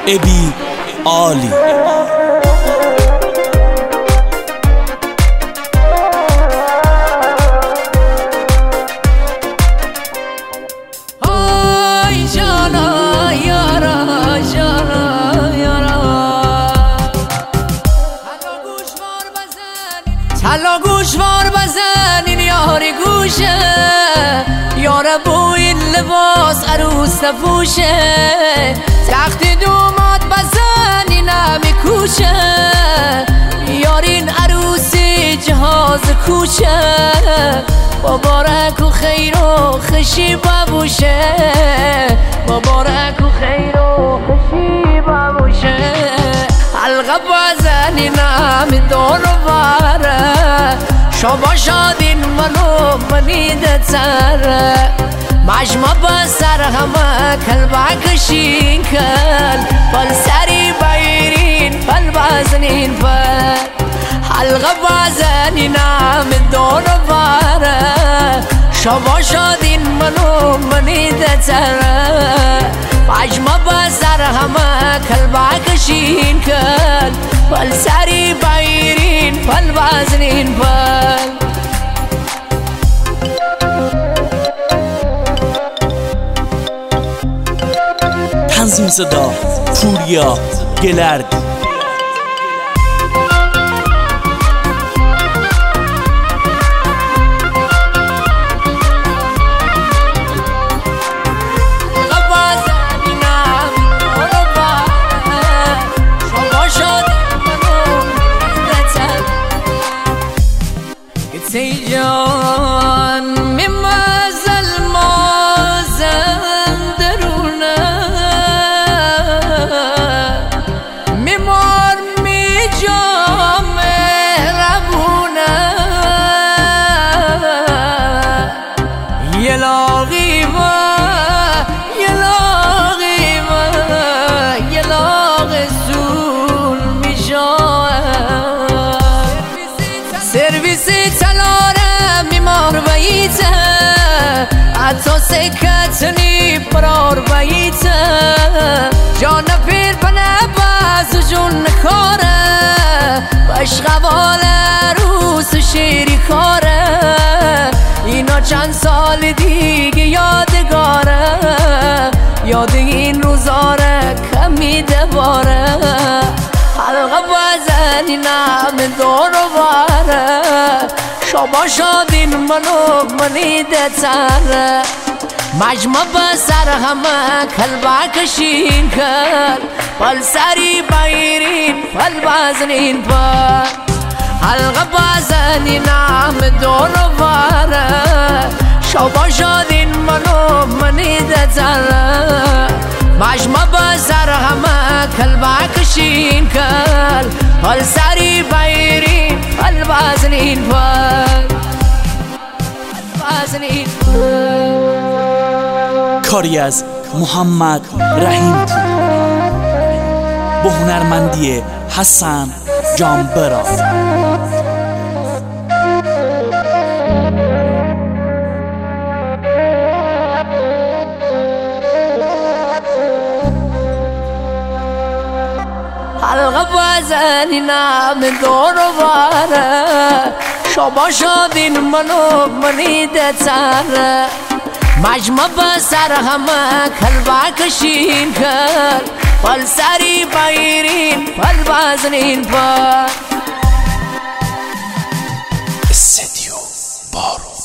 ابی عالی. حالا گوشوار بزنین یاری گوشه، یاره بو این لباس عروس نپوشه. تخت دومات بزنین همی کوشه، یارین عروسی جهاز کوچه. مبارک و خیر و خشی ببوشه، مبارک و خیر و خشی ببوشه. حلقه بزنین همی دور باره، شما شادین منو منید تره. مجمع بسر همه کل بکشین کل، پل سری بایرین پل بزنین پل. حلقه بزنین همی دور باره، شما شادین منو منید تره. مجمع بسر همه کل بکشین کل، پل سری بایرین پل بزنین پل. تنظیم صدا پوریا گلردی. ای جان میمازل مازن درونه، میمار میجام مهربونه. یه لاغی و یه لاغی و یه لاغ زول میشاه. سرویسی تلاره میمار باییته، حتی سکتنی پرار باییته. جان پیر بنه باز جون کاره، بشقوال روس شیری کاره. اینا چند سال دیگه یادگاره، یاد این روزاره کمی دواره. حلقه بزنین همه دور باره، شما شادین منو منیده تره. مجمع بسر همه کل بکشین کل، پل سری بایرین پل بزنین پل. حلقه بزنین همه دور باره، شما شادین منو منیده تره. مجمع بسر همه کل بکشین کل، پل سری بایرین پل بزنین پل بزنین پل. کاری از محمد رحیم پور با هنرمندی حسن جانبرا. حلقه بزنین همه دور باره، شما شادین منو منیده تره. مجمع بسر همه کل بکشین کل، پل سری بایرین پل بزنین پل. استدیو بارو.